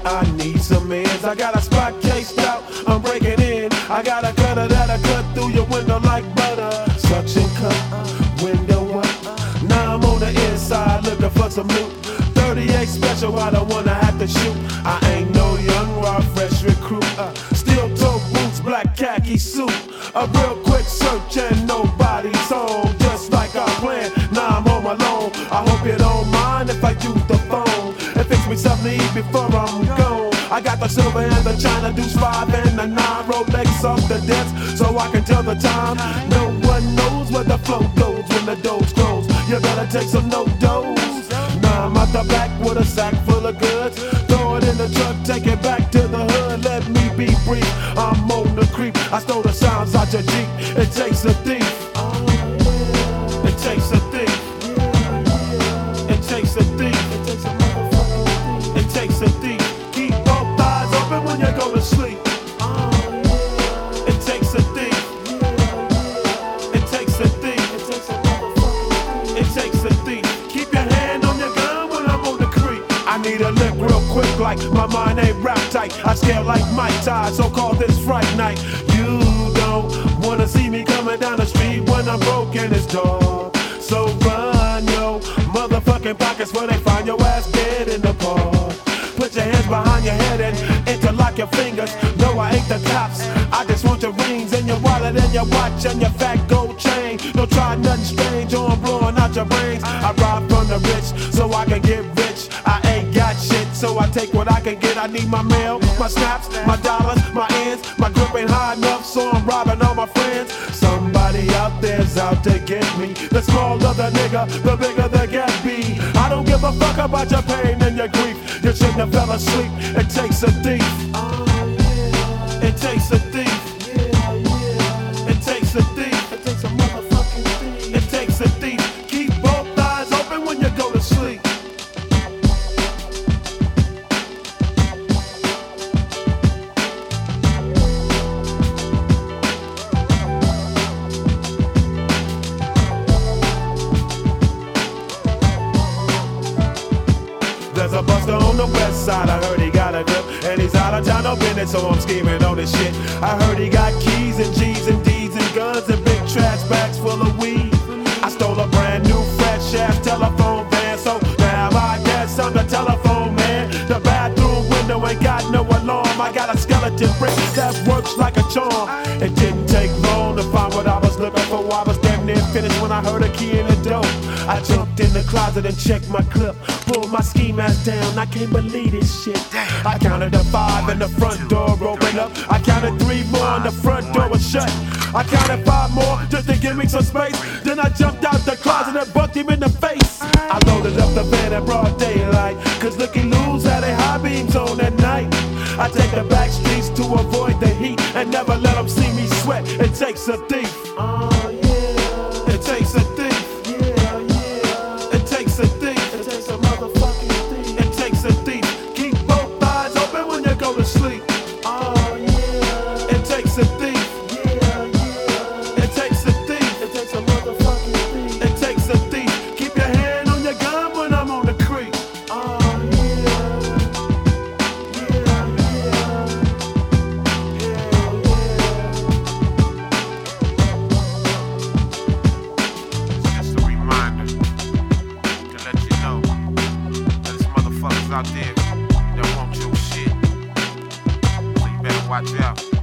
I need some ends. I got a spot cased out, I'm breaking in. I got a cutter that'll cut through your window like butter. Suction cup, window up. Now I'm on the inside looking for some loot. 38 special, I don't wanna have to shoot. I ain't no young, raw, fresh recruit. Steel toe boots, black khaki suit. A real quick search and nobody's home. Just like I planned, now I'm home alone. I hope you don't mind if I use the phone and fix me something to eat before I'm gone. I got the silver and the China Deuce 5 and the 9 Rolex off the desk, so I can tell the time. No one knows where the flow goes when the doors close. You better take some no-dos. Now I'm out the back with a sack full of goods. Throw it in the truck, take it back to the hood. Let me be brief, I'm on the creep. I stole the sounds out your Jeep. It takes a thief. It takes a thief. It takes a thief. It takes a thief. Keep both eyes open when you go to sleep. It takes a thief. It takes a thief. It takes a thief. Keep your hand on your gun when I'm on the creep. I need a lick real quick, like my mind ain't wrapped tight. I scale like Mike Ty, so call this Fright Night. You don't wanna see me coming down the street when I'm broke and it's dark. So run your motherfucking pockets where they find your ass dead in the park. Put your hands behind your head and interlock your fingers. No, I ain't the cops. I just want your rings and your wallet and your watch and your fat gold chain. Don't try nothing strange or I'm blowing out your brains. I rob from the rich so I can get rich. I ain't got shit, so I take what I can get. I need my mail, my snaps, my dollars, my ends. My grip ain't high enough, so I'm robbing all my friends. Somebody out there's out to get me. The smaller the nigga, the bigger the get be. I don't give a fuck about your pain and your grief. You shouldn't have fell asleep. It takes a thief. It takes a thief. It takes a thief. It takes a motherfucking thief. It takes a thief. Keep both eyes open when you go to sleep. There's a buster on the west side, I heard he got a grip. And he's out of town, no business, so I'm scheming on this shit. I heard he got keys and G's and D's and guns and big trash bags full of weed. I stole a brand new fresh ass telephone van, so now I guess I'm the telephone man. The bathroom window ain't got no alarm. I got a skeleton brick that works like a charm. It didn't take long to find what I was looking for. I was damn near finished when I heard a key in the door. I jumped in the closet and checked my clip. Pulled my ski mask down, I can't believe this shit. I counted to 5 and the front door opened up. I counted 3 more and the front door was shut. I counted 5 more just to give me some space. Then I jumped out the closet and bucked him in the face. I loaded up the van in broad daylight, cause Looky Lou's had a high beams on at night. I take the back streets to avoid the heat and never let them see me sweat. It takes a thief. It takes a thief. It takes a thief. It takes a motherfucking thief. It takes a thief. Keep both eyes open when you go to sleep. It takes a thief. It takes a thief. It takes a motherfucking thief. It takes a thief. Keep your hand on your gun when I'm on the creek. Out there that want your shit, so you better watch out.